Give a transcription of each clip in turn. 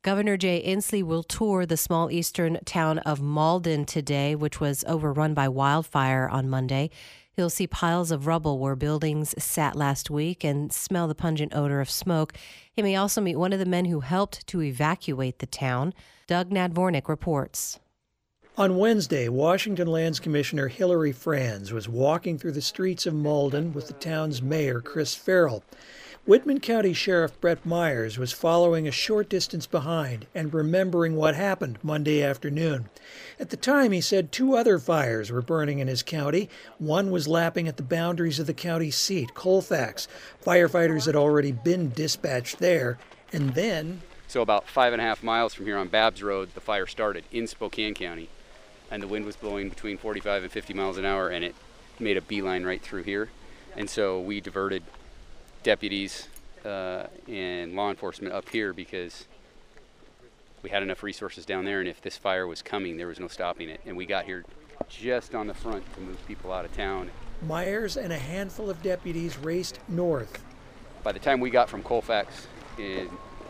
Governor Jay Inslee will tour the small eastern town of Malden today, which was overrun by wildfire on Monday. He'll see piles of rubble where buildings sat last week and smell the pungent odor of smoke. He may also meet one of the men who helped to evacuate the town. Doug Nadvornik reports. On Wednesday, Washington Lands Commissioner Hillary Franz was walking through the streets of Malden with the town's mayor, Chris Farrell. Whitman County Sheriff Brett Myers was following a short distance behind and remembering what happened Monday afternoon. At the time, he said 2 other fires were burning in his county. One was lapping at the boundaries of the county seat, Colfax. Firefighters had already been dispatched there. And then... So about 5.5 miles from here on Babbs Road, the fire started in Spokane County. And the wind was blowing between 45 and 50 miles an hour, and it made a beeline right through here. And so we diverted deputies and law enforcement up here because we had enough resources down there, and if this fire was coming, there was no stopping it. And we got here just on the front to move people out of town. Myers and a handful of deputies raced north. By the time we got from Colfax, the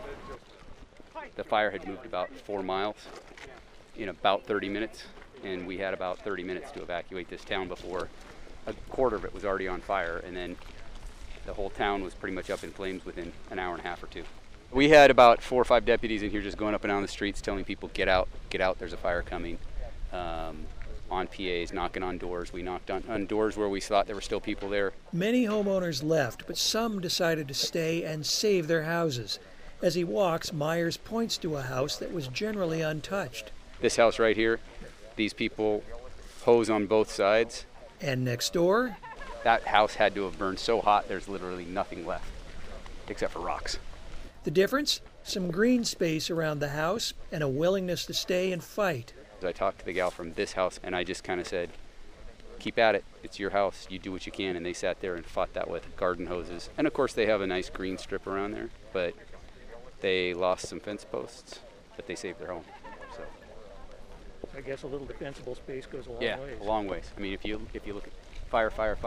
fire had moved about 4 miles in about 30 minutes, and we had about 30 minutes to evacuate this town before a quarter of it was already on fire, and then the whole town was pretty much up in flames within an hour and a half or 2. We had about 4 or 5 deputies in here just going up and down the streets telling people, get out, there's a fire coming. On PAs, knocking on doors. We knocked on doors where we thought there were still people there. Many homeowners left, but some decided to stay and save their houses. As he walks, Myers points to a house that was generally untouched. This house right here, these people hose on both sides. And next door? That house had to have burned so hot there's literally nothing left except for rocks. The difference? Some green space around the house and a willingness to stay and fight. I talked to the gal from this house and I just kind of said, keep at it. It's your house. You do what you can. And they sat there and fought that with garden hoses. And of course they have a nice green strip around there, but they lost some fence posts, but they saved their home. So I guess a little defensible space goes a long ways. Yeah, a long ways. I mean, if you look at fire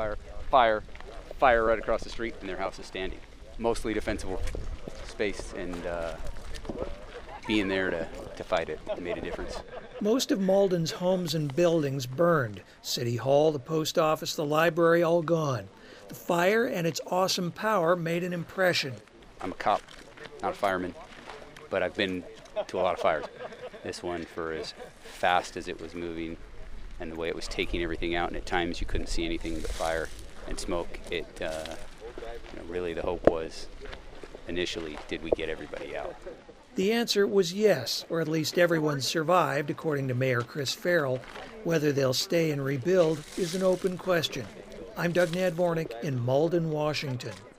right across the street, and their house is standing. Mostly defensible space, and being there to fight it made a difference. Most of Malden's homes and buildings burned. City Hall, the post office, the library, all gone. The fire and its awesome power made an impression. I'm a cop, not a fireman, but I've been to a lot of fires. This one, for as fast as it was moving and the way it was taking everything out, and at times you couldn't see anything but fire and smoke, it really the hope was initially, did we get everybody out? The answer was yes, or at least everyone survived, according to Mayor Chris Farrell. Whether they'll stay and rebuild is an open question. I'm Doug Nadvornik in Malden, Washington.